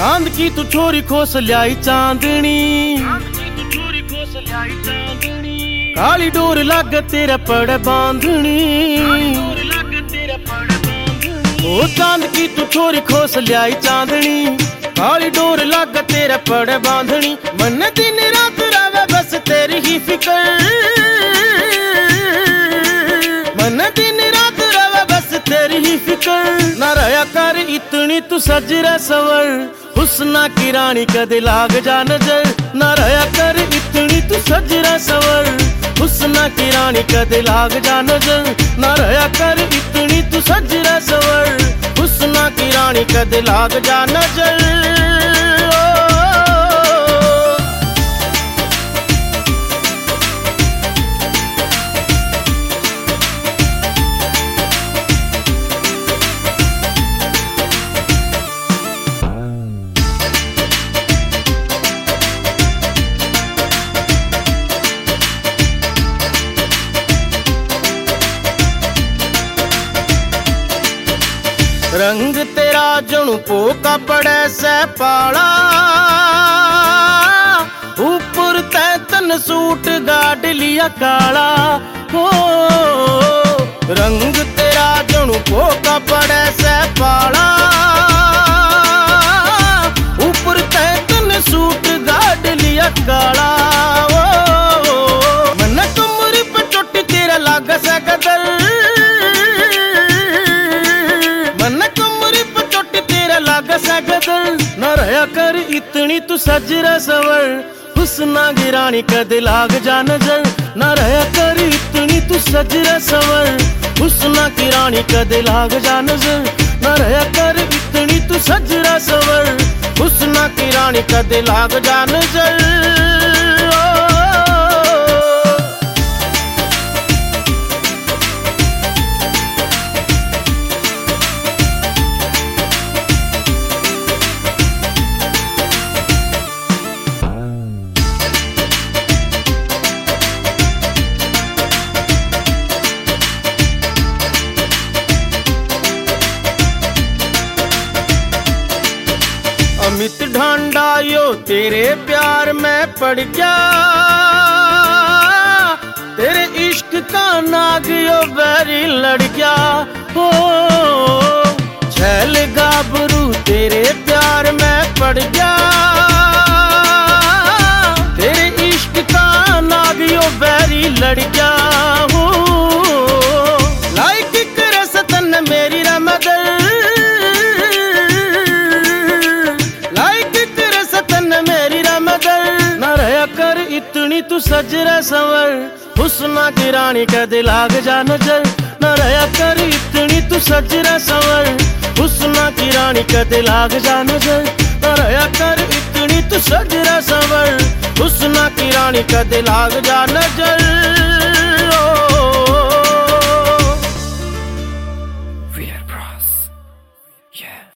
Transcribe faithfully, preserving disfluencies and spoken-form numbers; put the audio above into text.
चांद की तू छोरी खोस ल्याई चांदनी, काली डोर लग तेरा पड़ बांधनी। ओ चांद की तू छोरी खोस ल्याई चांदनी, काली डोर लग तेरा पड़ बांधनी। मन दिन रात रवे बस तेरी ही फिकर, मन दिन रात रवे बस तेरी ही फिकर। न रहा कर इतनी तू सज रे सवर, हुस्ना की रानी कदे लाग जा नजर। न रहा कर इतनी तू सज रे सवर, हुस्ना की रानी कदे लाग जा नजर। न रहा कर इतनी तू सज रे सवर, हुस्ना की रानी कदे लाग जा नजर। रंग तेरा जणु पोका पड़े से पाला, ऊपर तैतन सूट गाड़ लिया काला। हो रंग तेरा जणु पोका पड़े से पाला, ऊपर तैतन सूट गाड़ लिया काला। ओ मन तुमरी पे चोटी तेरा लाग से गदर, न रहा कर इतनी तू सज रे सवर, हुस्ना की रानी कदे लाग जा नजर। न रहा कर इतनी तू सज रे सवर, हुस्ना की रानी कदे लाग जा नजर। न रहा कर इतनी तू सज रे सवर, हुस्ना की रानी कदे लाग जा नजर। अमित ढांडा यो तेरे प्यार में पड़ गया, तेरे इश्क का नाग यो बैरी लड़ गया। हो छैल गाबरू तेरे प्यार में पड़ गया, तेरे इश्क का नाग यो बैरी लड़ गया। हो लाइक करे सतन मेरी रमदर, इतनी तू सज रे सवर, हुस्ना की रानी कदे लाग जा नजर। न रहा कर इतनी तू सज रे सवर, हुस्ना की रानी कदे लाग जा नजर। न रहा कर इतनी तू सज रे सवर, हुस्ना की रानी कदे लाग जा नजर।